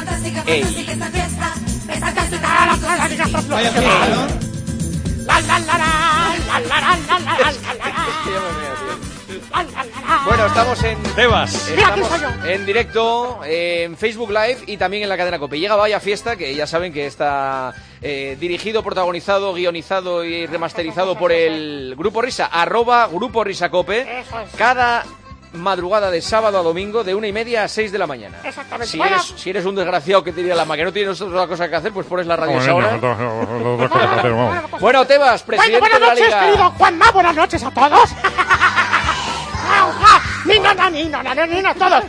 Ey. Vaya fiesta, ¿no? Bueno, estamos en Tebas. Estamos en directo en Facebook Live y también en la cadena COPE. Llega Vaya Fiesta, que ya saben que está dirigido, protagonizado, guionizado y remasterizado por el Grupo Risa, @Grupo Risa Cope. Cada madrugada de sábado a domingo de 1:30 a 6 de la mañana. Exactamente. Si eres un desgraciado que te diría la máquina, no tienes otra cosa que hacer, pues pones la radio a esa hora. Bueno, Tebas, presidente Buenas de la noches, Liga. querido Juanma, buenas noches a todos. Ni a todos.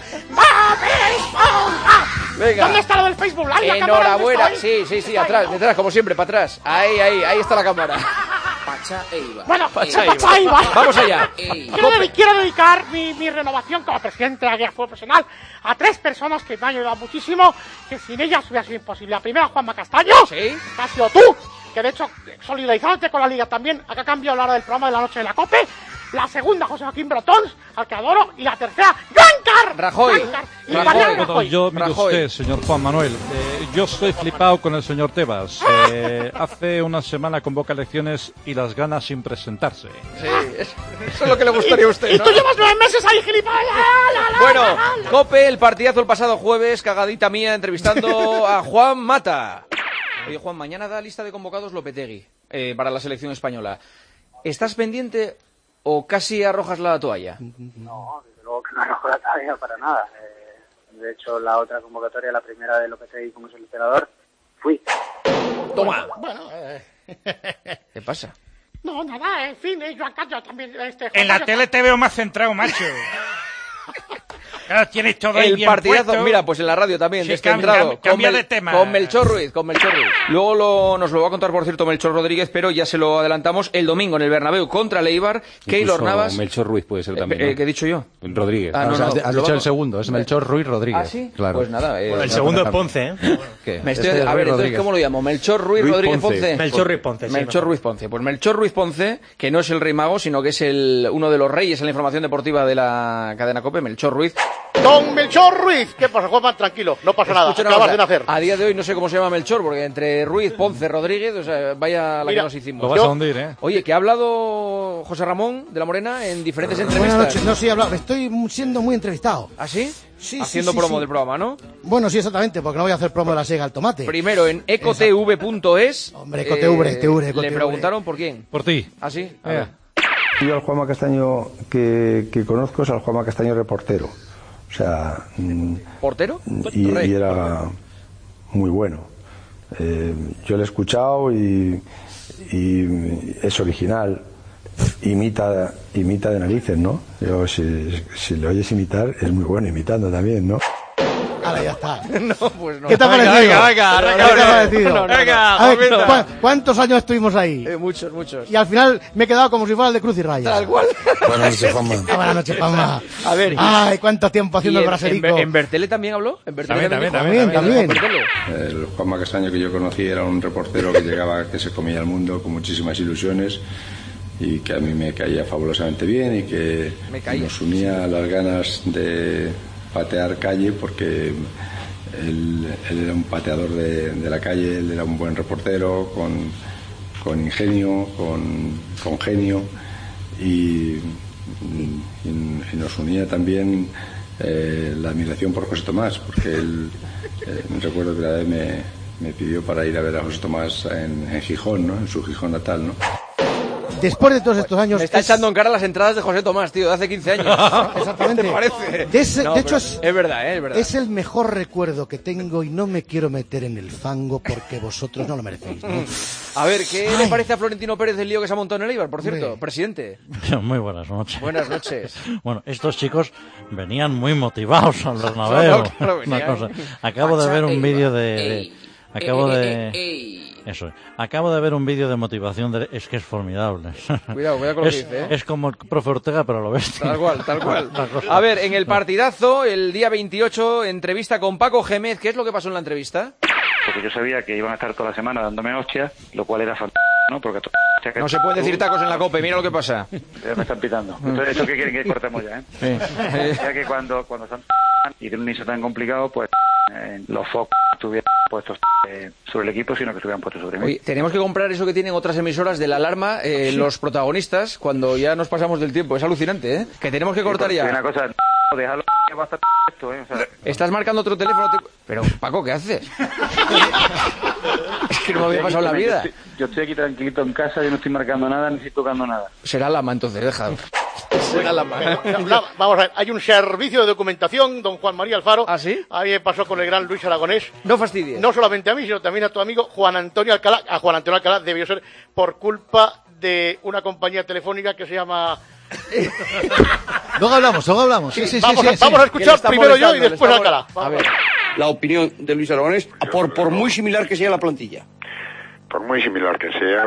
Venga. ¿Dónde está lo del Facebook Live? ¿La cámara Enhorabuena. dónde está? Sí, atrás, detrás, como siempre, para atrás. Ahí está la cámara. Bueno, Pacha Iba. Vamos allá. Quiero dedicar mi renovación como presidente de la Liga Fútbol Profesional a 3 personas que me han ayudado muchísimo, que sin ellas hubiera sido imposible. La primera, Juanma Castaño, Sí. que ha sido tú, que de hecho, solidarizándote con la Liga también, acá cambiado la hora del programa de la noche de la COPE. La segunda, José Joaquín Brotons, al que adoro. Y la tercera, Joan Rajoy. Y Mariano Rajoy. Mire usted, señor Juan Manuel, yo estoy flipado con el señor Tebas. Hace una semana convoca elecciones y las gana sin presentarse. Sí, eso es lo que le gustaría a usted, Y ¿no? tú llevas 9 meses ahí, gilipollas. Bueno, Cope, el partidazo el pasado jueves, cagadita mía, entrevistando a Juan Mata. Oye, Juan, mañana da lista de convocados Lopetegui para la selección española. ¿Estás pendiente o casi arrojas la toalla? No, desde luego que no arrojo la toalla para nada. De hecho, la otra convocatoria, la primera de Lopetegui como seleccionador, fui. Toma. Bueno, ¿Qué pasa? no, nada, en fin, Joan Carlos también. En la tele te veo más centrado, macho. Claro, tienes todo ahí El bien partidazo, puesto. mira, pues en la radio también, Sí, descentrado. cambia de tema. Con Melchor Ruiz. Luego nos lo va a contar, por cierto, Melchor Rodríguez, pero ya se lo adelantamos el domingo en el Bernabéu contra el Eibar. Keylor Navas. Melchor Ruiz puede ser también, ¿no? ¿Qué he dicho yo? Rodríguez. Ah, no, no, has dicho el segundo, es Melchor Ruiz Rodríguez. ¿Ah, sí? Claro. Pues nada. El segundo es Ponce, ¿eh? ¿Qué? Me estoy, Este es a Ruiz ver, entonces, Rodríguez. ¿cómo lo llamo? ¿Melchor Ruiz Ruiz Rodríguez Ponce. Ponce? Melchor Ruiz Ponce, sí, Melchor Ruiz Ponce. Pues Melchor Ruiz Ponce, que no es el rey mago, sino que es uno de los reyes en la información deportiva de la cadena COPE, Melchor Ruiz. Don Melchor Ruiz. ¿Qué pasa, Juanma? Tranquilo, no pasa nada. Escucha una Acabas cosa, de nacer. a día de hoy no sé cómo se llama Melchor, porque entre Ruiz, Ponce, Rodríguez, o sea, vaya la Mira, que nos hicimos. Lo vas a hundir, ¿eh? Oye, que ha hablado José Ramón de la Morena en diferentes entrevistas. Buenas noches, no, sí, hablado. Estoy siendo muy entrevistado. ¿Ah, sí? Sí, Haciendo sí, promo sí. del programa, ¿no? Bueno, sí, exactamente, porque no voy a hacer promo de la Sega al tomate. Primero en ecotv.es. Hombre, ecotv. Le preguntaron por quién. Por ti. ¿Ah, sí? A Eh. ver. Yo al Juanma Castaño que conozco es al Juanma Castaño reportero. O sea, ¿Portero? y era muy bueno. Yo lo he escuchado y es original. Imita de narices, ¿no? Yo, si le oyes imitar, es muy bueno imitando también, ¿no? Ahora ya está. No, pues no. ¿Qué te ha parecido? ¿Qué te ha parecido? No, A ver, ¿cuántos años estuvimos ahí? Muchos. Y al final me he quedado como si fuera el de Cruz y Raya. Tal cual. Buenas noches, Juanma. Buenas noches, Juanma. A ver. Ay, cuánto tiempo haciendo el ¿Y braserico. en Bertele también habló? ¿En Bertele También. El Juanma Castaño que yo conocí era un reportero que llegaba, que se comía el mundo con muchísimas ilusiones y que a mí me caía fabulosamente bien y que nos unía las ganas de patear calle porque él era un pateador de la calle, él era un buen reportero con ingenio, con genio y nos unía también la admiración por José Tomás, porque él recuerdo que la vez me pidió para ir a ver a José Tomás en Gijón, ¿no? En su Gijón natal, ¿no? Después de todos estos años... Me está echando en cara las entradas de José Tomás, tío, de hace 15 años. Exactamente. ¿Te parece? De hecho, es verdad, es verdad. Es el mejor recuerdo que tengo y no me quiero meter en el fango porque vosotros no lo merecéis, ¿no? A ver, ¿qué le parece a Florentino Pérez del lío que se ha montado en el Eibar, por cierto? Hombre. Presidente. Muy buenas noches. Buenas noches. Bueno, estos chicos venían muy motivados al Bernabéu. Claro, venían. Una cosa. Acabo de ver un vídeo Acabo de ver un vídeo de motivación, es que es formidable. Cuidado con lo que dice, ¿eh? Es como el profe Ortega, pero lo ves. Tal cual. A ver, en el partidazo, el día 28, entrevista con Paco Gémez. ¿Qué es lo que pasó en la entrevista? Porque yo sabía que iban a estar toda la semana dándome hostias, lo cual era fantástico, ¿no? Porque No se puede decir tacos en la COPE, mira lo que pasa. Ya me están pitando. ¿Esto qué quieren que cortemos ya, Ya que cuando están y de un inicio tan complicado, pues los focos estuvieran puestos sobre el equipo, sino que estuvieran puestos sobre mí. Oye, tenemos que comprar eso que tienen otras emisoras de la alarma, los protagonistas, cuando ya nos pasamos del tiempo. Es alucinante, ¿eh? Que tenemos que cortar ya. Una cosa, déjalo que va a estar esto, O sea, estás marcando otro teléfono. Pero, Paco, ¿qué haces? Es que no me había pasado en la vida. Yo estoy aquí tranquilito en casa, yo no estoy marcando nada, ni estoy tocando nada. Será Lama, entonces, déjalo. Será Lama. Vamos a ver, hay un servicio de documentación, don Juan María Alfaro. ¿Ah, sí? A mí me pasó con el gran Luis Aragonés. No fastidies. No solamente a mí, sino también a tu amigo Juan Antonio Alcalá. A Juan Antonio Alcalá debió ser por culpa de una compañía telefónica que se llama... Luego hablamos. Sí. Vamos a escuchar primero yo y después Alcalá. A ver. La opinión de Luis Aragonés, por muy similar que sea la plantilla. Por muy similar que sea,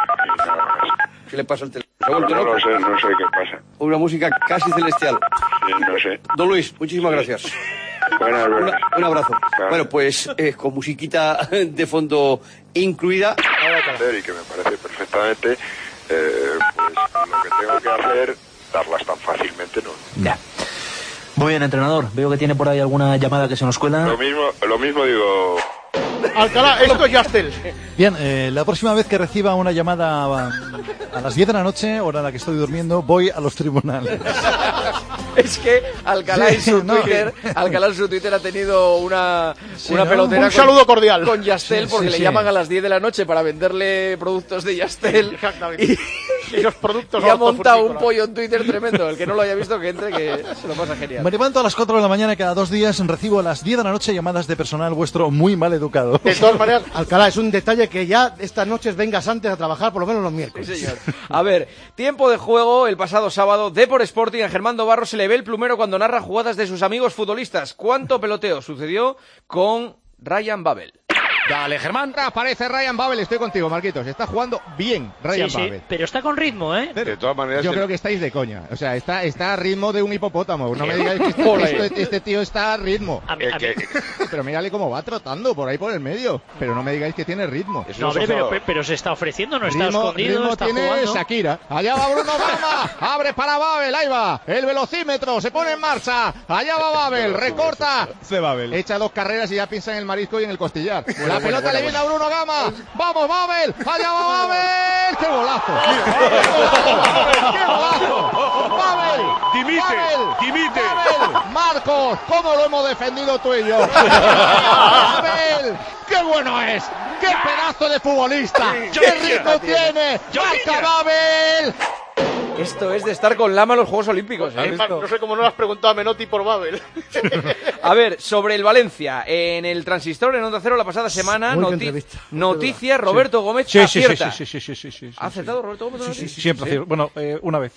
¿Qué le pasa al teléfono? no sé qué pasa. Una música casi celestial. Sí, no sé. Don Luis, muchísimas gracias. Buenas noches. Un abrazo. Claro. Bueno, pues con musiquita de fondo incluida. Y que me parece perfectamente, pues lo que tengo que hacer, darlas tan fácilmente no. Ya. Muy bien, entrenador. Veo que tiene por ahí alguna llamada que se nos cuela. Lo mismo digo. Alcalá, esto es Yastel. Bien, la próxima vez que reciba una llamada a las 10 de la noche, hora en la que estoy durmiendo, voy a los tribunales. Es que Alcalá en su Twitter ha tenido una pelotera. Un saludo cordial con Yastel, porque le llaman a las 10 de la noche para venderle productos de Yastel. Exactamente. Y los productos y ha montado un pollo en Twitter tremendo. El que no lo haya visto, que entre, que se lo pasa genial. Me levanto a las 4 de la mañana y cada 2 días recibo a las 10 de la noche llamadas de personal vuestro muy mal educado. De todas maneras, Alcalá, es un detalle que ya estas noches vengas antes a trabajar, por lo menos los miércoles. Sí, señor. A ver, tiempo de juego el pasado sábado. Depor Sporting, a Germán Dobarro se le ve el plumero cuando narra jugadas de sus amigos futbolistas. ¿Cuánto peloteo sucedió con Ryan Babel? Dale, Germán. Aparece Ryan Babel, estoy contigo, Marquitos. Está jugando bien Ryan Babel. Pero está con ritmo, ¿eh? De todas maneras, yo creo que estáis de coña. O sea, está a ritmo de un hipopótamo. No me digáis que este tío está a ritmo. Pero mírale cómo va trotando por ahí por el medio. Pero no me digáis que tiene ritmo. No, hombre, pero se está ofreciendo, no está escondido, ritmo está tiene jugando. Shakira. Allá va Bruno Gama. Abre para Babel, ahí va. El velocímetro se pone en marcha. Allá va Babel, recorta. Babel. Echa 2 carreras y ya piensa en el marisco y en el costillar. La pelota le viene a Bruno Gama. ¡Vamos, Babel! ¡Allá va Babel! ¡Qué golazo! ¡Qué golazo! ¡Babel! ¡Dimite! Marcos, ¿cómo lo hemos defendido tú y yo? ¡Babel! ¡Qué bueno es! ¡Qué pedazo de futbolista! ¡Qué ritmo tiene! ¡Marca Babel! Esto es de estar con Lama en los Juegos Olímpicos. No sé cómo no lo has preguntado a Menotti por Babel. A ver, sobre el Valencia, en el Transistor, en Onda Cero, la pasada semana, noticia, Roberto Gómez acierta. Sí. ¿Ha acertado Roberto Gómez? Sí, siempre acierto. Bueno, una vez.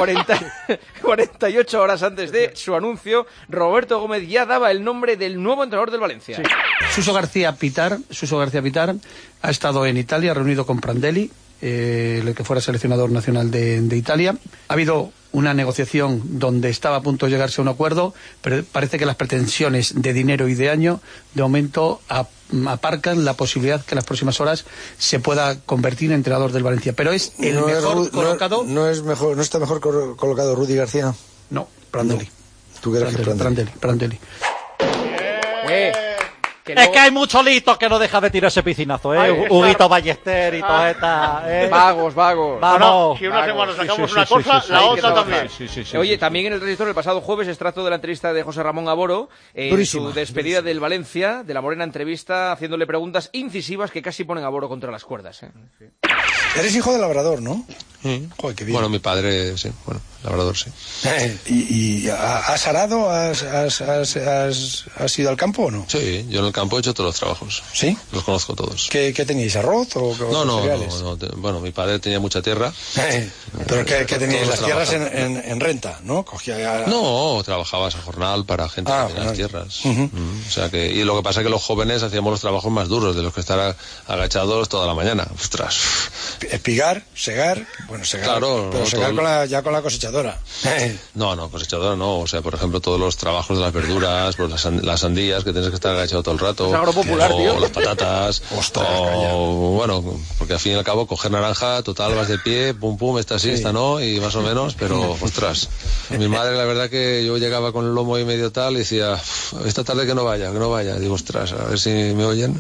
48 horas antes de su anuncio, Roberto Gómez ya daba el nombre del nuevo entrenador del Valencia. Sí. Suso García Pitar ha estado en Italia, reunido con Prandelli, el que fuera seleccionador nacional de Italia. Ha habido una negociación donde estaba a punto de llegarse a un acuerdo, pero parece que las pretensiones de dinero y de año de momento aparcan la posibilidad que en las próximas horas se pueda convertir en entrenador del Valencia. Pero es el mejor colocado. ¿No está mejor colocado Rudy García? No, Prandelli. ¿Tú qué eres Prandelli. Es que hay muchos litos que no deja de tirar ese piscinazo, Huguito Ballester y toda esta... Vagos. Vamos. Si una semana sacamos una cosa, la otra también. Oye, también en el Transistor, el pasado jueves, extracto de la entrevista de José Ramón Aboro, su despedida del Valencia, de la Morena entrevista, haciéndole preguntas incisivas que casi ponen a Aboro contra las cuerdas. Eres hijo de labrador, ¿no? Joder, qué bien. Bueno, mi padre, sí. Bueno, labrador, sí. ¿Y has arado? ¿Has ido al campo o no? Sí, yo en el campo he hecho todos los trabajos. ¿Sí? Los conozco todos. ¿Qué teníais? ¿Arroz o cereales? No. Bueno, mi padre tenía mucha tierra. ¿Pero qué teníais? Las tierras en renta, ¿no? No, trabajabas a jornal para gente que tenía las tierras. O sea que, y lo que pasa es que los jóvenes hacíamos los trabajos más duros, de los que estar agachados toda la mañana. Ostras. espigar, segar, bueno, segar, claro, pero no, segar ya con la cosechadora. No, cosechadora no, o sea, por ejemplo, todos los trabajos de las verduras, pues las sandías, que tienes que estar agachado todo el rato. Es algo popular, o tío. las patatas, bueno, porque al fin y al cabo, coger naranja, total, vas de pie, pum, pum, esta sí, esta no, y más o menos, pero, ostras, mi madre, la verdad que yo llegaba con el lomo y medio tal, y decía, esta tarde que no vaya, digo, ostras, a ver si me oyen.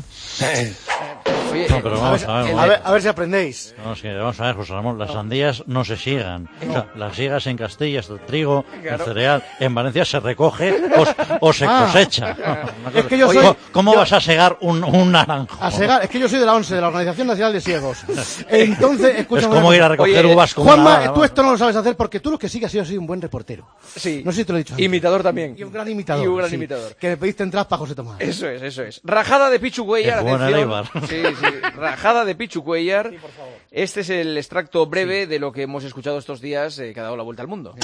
No, pero vamos a ver si aprendéis. No, sí, vamos a ver, José Ramón, las sandías no se siegan. O sea, las siegas en Castilla es el trigo, el cereal. En Valencia se recoge o se cosecha. Es que yo soy... ¿Cómo vas a segar un naranjo? A segar, es que yo soy de la ONCE, de la Organización Nacional de Ciegos. Entonces, escúchame. Es como ir a recoger uvas como Juanma, nada, tú esto no lo sabes hacer porque tú lo que sí que has sido un buen reportero. Sí. No sé si te lo he dicho antes. Imitador también. Y un gran imitador. Imitador. Que me pediste entradas para José Tomás. Eso es. Rajada de Pichu Cuellar, atención. Sí. Rajada de Pichu Cuellar. Sí, por favor. Este es el extracto breve de lo que hemos escuchado estos días que ha dado la vuelta al mundo.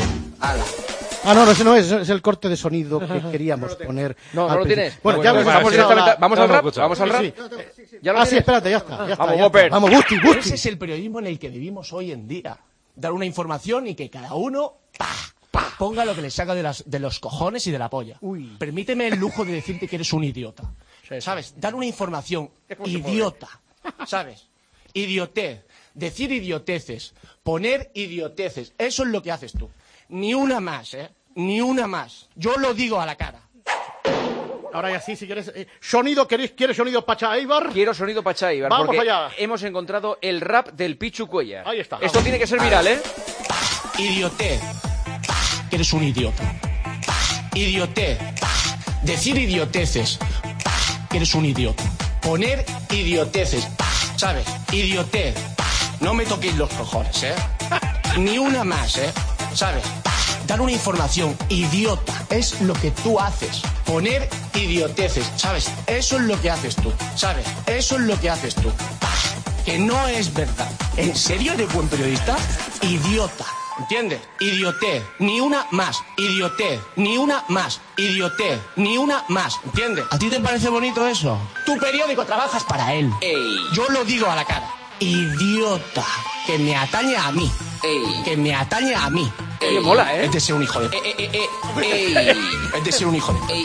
No, ese no es el corte de sonido que queríamos poner. No lo tienes. Bueno, ya vamos al rap. Vamos al rap. Sí, espérate, ya está. Vamos, Whopper. Vamos, Gusti. Ese es el periodismo en el que vivimos hoy en día. Dar una información y que cada uno ponga lo que le saca de los cojones y de la polla. Permíteme el lujo de decirte que eres un idiota. ¿Sabes? Dar una información idiota. ¿Sabes? Idiotez. Decir idioteces. Poner idioteces. Eso es lo que haces tú. Ni una más, Ni una más. Yo lo digo a la cara. Ahora ya sí, si quieres... ¿Sonido? ¿Quieres sonido Pacha Eibar? Quiero sonido Pacha Eibar. Vamos porque allá. Hemos encontrado el rap del Pichu Cuellar. Ahí está. Esto tiene que ser viral, Idiotez. Que eres un idiota. Idiotez. Decir idioteces. Que eres un idiota. Poner idioteces. ¿Sabes? Idiotez. No me toquéis los cojones, Ni una más, ¿Sabes? Dar una información idiota es lo que tú haces. Poner idioteces, ¿sabes? Eso es lo que haces tú, ¿sabes? Eso es lo que haces tú. Que no es verdad. ¿En serio eres buen periodista? Idiota. ¿Entiendes? Idiotez. Ni una más. Idiotez. Ni una más. Idiotez. Ni una más. ¿Entiendes? ¿A ti te parece bonito eso? Tu periódico trabajas para él. Yo lo digo a la cara. Idiota. Que me atañe a mí. Que me atañe a mí. Oye, mola, Es de ser un hijo de... Es de ser un hijo de...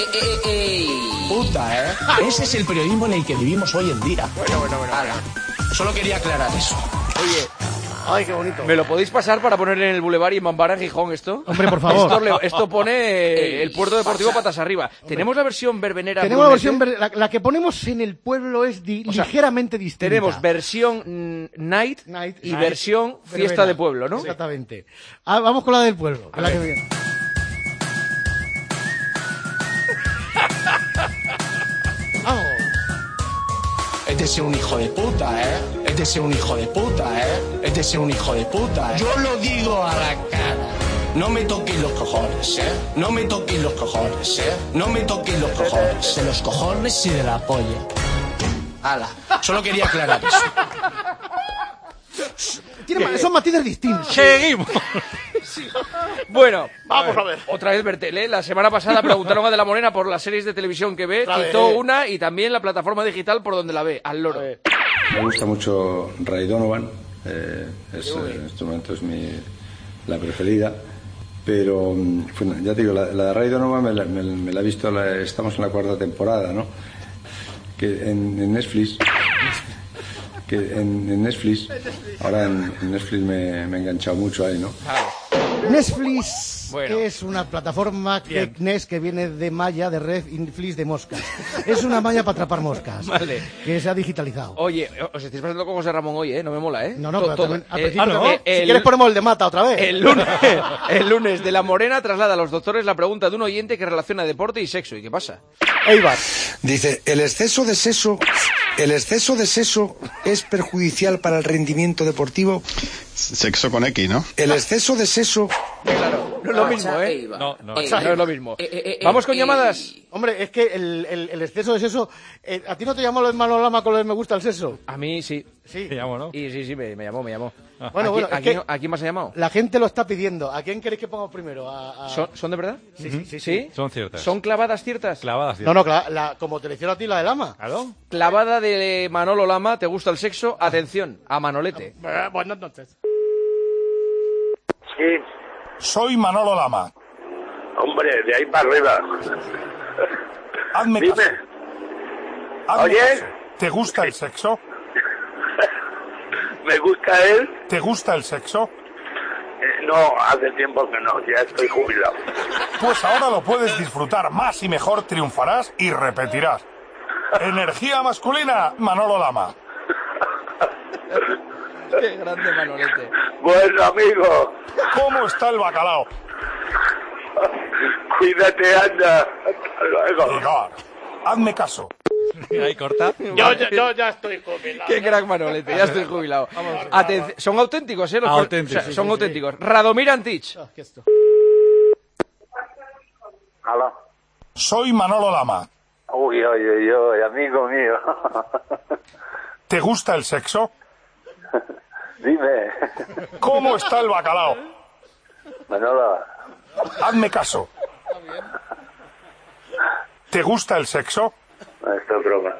Puta, Ese es el periodismo en el que vivimos hoy en día. Bueno. Solo quería aclarar eso. Oye... Ay, qué bonito. ¿Me lo podéis pasar para poner en el Boulevard y en Mambara, en Gijón, esto? Hombre, por favor. Esto pone el Puerto Deportivo patas arriba. Tenemos la versión verbenera. Tenemos la versión la que ponemos en el pueblo es ligeramente distinta. Tenemos versión night y versión fiesta de pueblo, ¿no? Exactamente. Vamos con la del pueblo. La que viene. Vamos. Es de ser un hijo de puta, Es de ser un hijo de puta, Es de ser un hijo de puta, Yo lo digo a la cara. No me toquéis los cojones, No me toquéis los cojones, No me toquéis los cojones. De los cojones y de la polla. Ala. Solo quería aclarar eso. Son matices distintos. Seguimos. Bueno, vamos a ver. Otra vez Bertel, La semana pasada preguntaron a De la Morena por las series de televisión que ve, quitó una y también la plataforma digital por donde la ve, al loro. Me gusta mucho Ray Donovan, en este momento es la preferida, pero ya te digo, la de Ray Donovan me la he visto, estamos en la 4ª temporada, ¿no? Que en Netflix... En Netflix, ahora en Netflix me he enganchado mucho ahí, ¿no? Netflix es una plataforma que viene de malla, de red, Netflix de moscas. Es una malla para atrapar moscas. Vale. Que se ha digitalizado. Oye, os estáis pasando con José Ramón hoy, No me mola, No, pero también, al principio, si quieres ponemos el de Mata otra vez. El lunes De la Morena traslada a los doctores la pregunta de un oyente que relaciona deporte y sexo. ¿Y qué pasa? Eibar. Dice, el exceso de seso es perjudicial para el rendimiento deportivo. Sexo con X, ¿no? El exceso de seso... Claro. No es lo mismo, ¿eh? No es lo mismo. Vamos con llamadas. Hombre, es que el exceso de sexo... ¿A ti no te llamó lo de Manolo Lama con lo de me gusta el sexo? A mí sí. Sí. Me llamó, ¿no? Y sí, me llamó. Bueno, ¿A quién más ha llamado? La gente lo está pidiendo. ¿A quién queréis que pongamos primero? ¿Son de verdad? Sí. Son ciertas. ¿Son clavadas ciertas? Clavadas ciertas. No, como te le hicieron a ti la de Lama. ¿Claro? Clavada de Manolo Lama, ¿te gusta el sexo? Atención, a Manolete. Bueno, entonces. Sí. Soy Manolo Lama. Hombre, de ahí para arriba. Hazme Dime. caso. Hazme Oye. caso. ¿Te gusta el sexo? ¿Me gusta él? ¿Te gusta el sexo? No, hace tiempo que no, ya estoy jubilado. Pues ahora lo puedes disfrutar más y mejor, triunfarás y repetirás. Energía masculina, Manolo Lama. Qué grande Manolete. Bueno, amigo. ¿Cómo está el bacalao? Cuídate, anda. Hasta luego. Igor, hazme caso. Ahí corta. Yo ya estoy jubilado. Qué crack Manolete, ya estoy jubilado. Son auténticos, ¿eh? Auténticos. Son auténticos. Radomir Antich. Aló. Soy Manolo Lama. Uy, amigo mío. ¿Te gusta el sexo? Dime. ¿Cómo está el bacalao? Manolo. Hazme caso. ¿Te gusta el sexo? Esto es broma.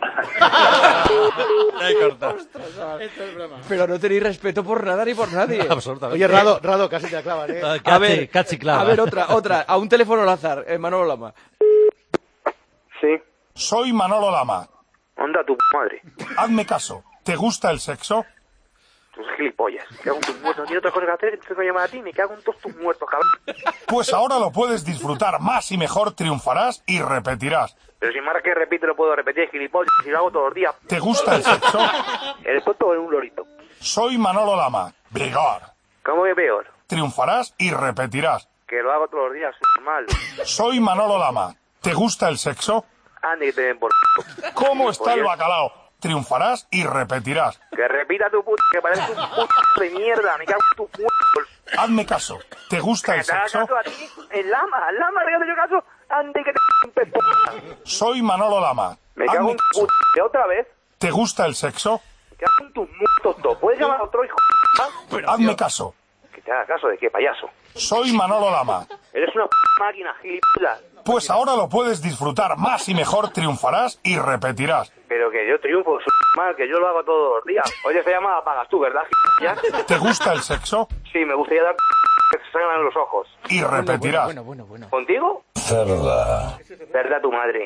Ahí corta. Pero no tenéis respeto por nada ni por nadie. Absolutamente. Oye, Rado, casi te la clavan, ¿eh? Casi clava. A ver, otra. A un teléfono al azar, Manolo Lama. Sí. Soy Manolo Lama. Anda tu madre. Hazme caso. ¿Te gusta el sexo? Tus gilipollas. Me cago en tus muertos. No tiene otra cosa que hacer que te tengo que llamar a ti. Me cago en todos tus muertos, cabrón. Pues ahora lo puedes disfrutar más y mejor, triunfarás y repetirás. Pero si más que repito, lo puedo repetir, gilipollas. Si lo hago todos los días. ¿Te gusta el sexo? ¿Eres tonto o eres un lorito? Soy Manolo Lama. Vigor. ¿Cómo que peor? Triunfarás y repetirás. Que lo hago todos los días, normal. Soy Manolo Lama. ¿Te gusta el sexo? Ande que te den por... ¿Cómo está el bacalao? Triunfarás y repetirás. Que repita tu puta, que pareces un puto de mierda. Me cago en tus muertos. Hazme caso. ¿Te gusta el ¿Te hagas sexo? caso a ti? El lama, regalo yo caso. Ande que te den por... Soy Manolo Lama. Me cago en tu puta. ¿Otra vez? ¿Te gusta el sexo? Me cago en tus muertos, todo. ¿Puedes llamar a otro hijo? Hazme caso. Que te haga caso de qué, payaso. Soy Manolo Lama. Eres una máquina, gilipollas. Pues ahora lo puedes disfrutar más y mejor, triunfarás y repetirás. Pero que yo triunfo, mal, que yo lo hago todos los días. Oye, esa llamada pagas tú, ¿verdad, gilipollas? ¿Te gusta el sexo? Sí, me gustaría dar que se salgan los ojos. Y repetirás. Bueno. ¿Contigo? Cerda. ¿Verdad tu madre?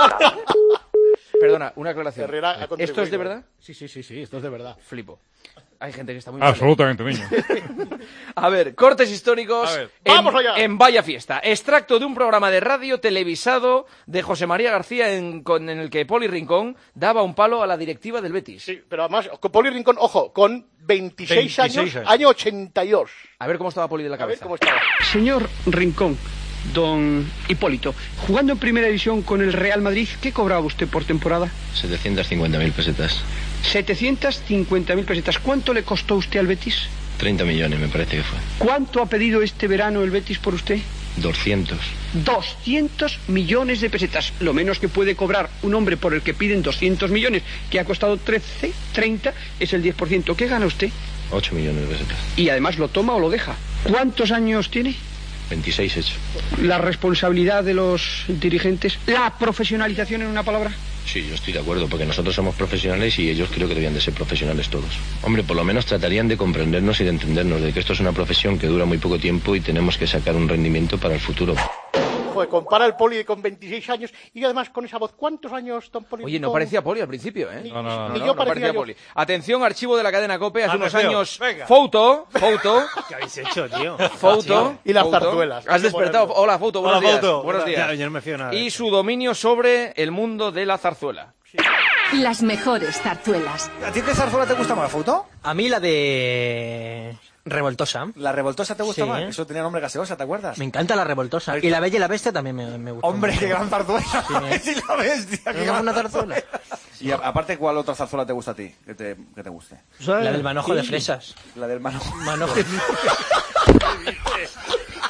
Perdona, una aclaración. Herrera ha contribuido. ¿Esto es de verdad? Sí, esto es de verdad. Flipo. Hay gente que está muy Absolutamente, niño. A ver, cortes históricos. A ver. ¡Vamos allá! En Vaya Fiesta. Extracto de un programa de radio televisado de José María García en el que Poli Rincón daba un palo a la directiva del Betis. Sí, pero además, con Poli Rincón, ojo, con 26 años, año 82. A ver cómo estaba Poli de la A ver cabeza. cómo estaba. Señor Rincón, don Hipólito, jugando en primera división con el Real Madrid, ¿qué cobraba usted por temporada? 750.000 pesetas. 750.000 pesetas. ¿Cuánto le costó usted al Betis? 30 millones me parece que fue. ¿Cuánto ha pedido este verano el Betis por usted? 200. 200 millones de pesetas. Lo menos que puede cobrar un hombre por el que piden 200 millones, que ha costado 13, 30, es el 10%. ¿Qué gana usted? 8 millones de pesetas. Y además lo toma o lo deja. ¿Cuántos años tiene? 26 hecho. La responsabilidad de los dirigentes, la profesionalización en una palabra. Sí, yo estoy de acuerdo, porque nosotros somos profesionales y ellos creo que debían de ser profesionales todos. Hombre, por lo menos tratarían de comprendernos y de entendernos, de que esto es una profesión que dura muy poco tiempo y tenemos que sacar un rendimiento para el futuro. Joder, compara el Poli con 26 años y además con esa voz. ¿Cuántos años, don Poli? Oye, no parecía Poli al principio, ¿eh? No. Ni yo parecía Poli. Atención, archivo de la cadena COPE, hace unos Atención, años. venga. Foto. ¿Qué habéis hecho, tío? Foto. Y las Foto. zarzuelas. Has despertado. Hola, Foto, buenos Hola, días. Foto. Buenos días. Ya, yo no me fío nada. Y su dominio sobre el mundo de la zarzuela. Las mejores zarzuelas. ¿A ti qué zarzuela te gusta más, Foto? A mí la de Revoltosa. ¿La Revoltosa te gusta Sí. más? Eso tenía nombre gaseosa, ¿te acuerdas? Me encanta la Revoltosa. Y la Bella y la Bestia también me gusta. Hombre, mucho. qué gran zarzuela. Sí, Sí, la bestia. ¿No es una zarzuela? Y aparte, ¿cuál otra zarzuela te gusta a ti? Que te guste. La del manojo de fresas. La del manojo. Manojo.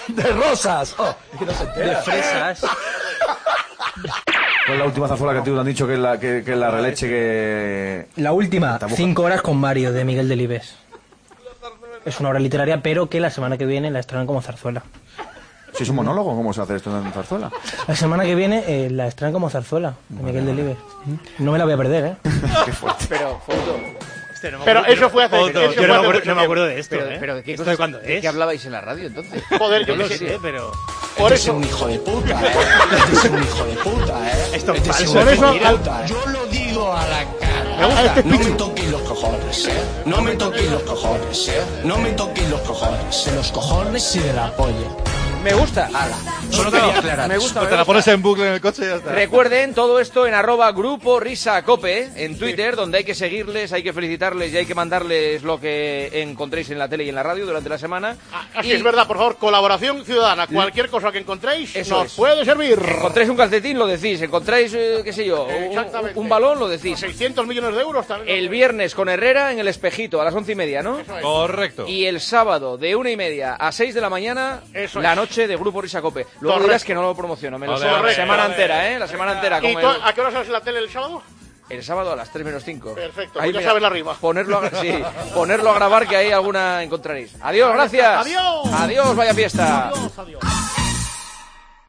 De rosas. Oh, es que no se entera. De fresas. ¿Cuál es la última zarzuela que te han dicho que es la releche que... La última, 5 horas con Mario, de Miguel Delibes. Es una obra literaria, pero que la semana que viene la estrenan como zarzuela. Si es un monólogo, ¿cómo se hace esto en zarzuela? La semana que viene la estrenan como zarzuela, de Miguel Delibes. No me la voy a perder, ¿eh? Qué fuerte. Pero, foto. Pero eso fue hace... Yo no me acuerdo de esto, pero ¿qué ¿Esto cosa- de cuándo ¿de es? qué hablabais en la radio entonces? Joder, yo No lo qué sé, pero... Por eso... un hijo de puta, es un hijo de puta, Esto es falso. Por eso... Yo lo digo a la cara. No me toquéis los cojones, No me toquéis los cojones, No me toquéis los cojones. De los cojones y de la polla. Me gusta. Solo quería aclarar. Me gusta. Te la pones en bucle en el coche y ya está. Recuerden todo esto en @Grupo Risa Cope en Twitter, donde hay que seguirles, hay que felicitarles y hay que mandarles lo que encontréis en la tele y en la radio durante la semana. Así es verdad, por favor, colaboración ciudadana. Cualquier cosa que encontréis nos puede servir. Encontráis un calcetín, lo decís. Encontráis, qué sé yo, un balón, lo decís. 600 millones de euros también. El viernes con Herrera en el Espejito a las 11:30, ¿no? Correcto. Y el sábado de 1:30 a 6 de la mañana, la noche de Grupo Risa Cope. Luego Correcto. dirás que no lo promociono, me lo sé Correcto. la semana entera, La semana entera. ¿Y Como a qué hora sales en la tele el sábado? el sábado a las 3 menos 5. Perfecto, Ahí pues ya mira, sabes la rima. Ponerlo a grabar, que ahí alguna encontraréis. Adiós, gracias. Adiós. Adiós, vaya fiesta. Adiós, adiós.